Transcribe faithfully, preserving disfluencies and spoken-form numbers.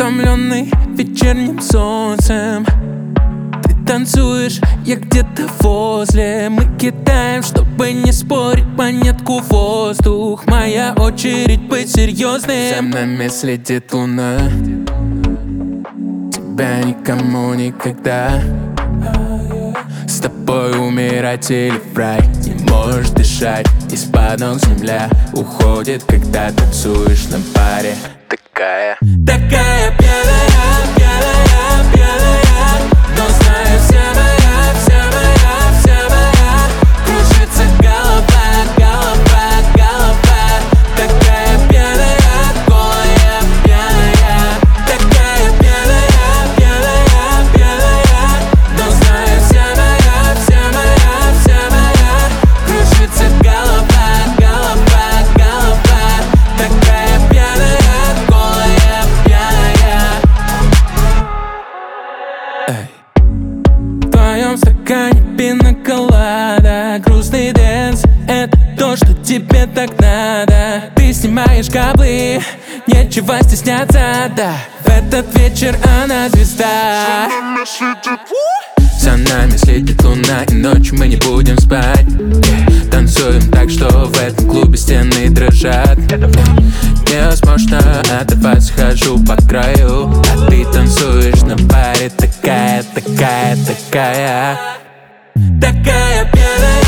утомленный вечерним солнцем. Ты танцуешь, я где-то возле. Мы кидаем, чтобы не спорить, монетку в воздух. Моя очередь быть серьезным. За нами следит луна. Тебя никому никогда. С тобой умирать или в рай. Не можешь дышать, из-под ног земля уходит, когда танцуешь на паре. Такая, такая пьяная, пьяная, пьяная. Но знаю, вся моя, вся моя, вся моя. Кружится голова, голова, голова. Такая пьяная, голая, пьяная. Такая пьяная, пьяная, пьяная. Но знаю, вся моя, вся моя, вся моя. Кружится голова, голова, голова. Такая пьяная, голая, пьяная. Эй. В твоем стакане пина-колада. Грустный дэнс — это то, что тебе так надо. Ты снимаешь каблы, нечего стесняться, да. В этот вечер она звезда. За нами следит луна, и ночью мы не будем спать. Танцуем так, что в этом клубе стены дрожат. Невозможно оторваться, хожу по краю. А ты танцуешь на паре, такая, такая, такая. Такая пьяная.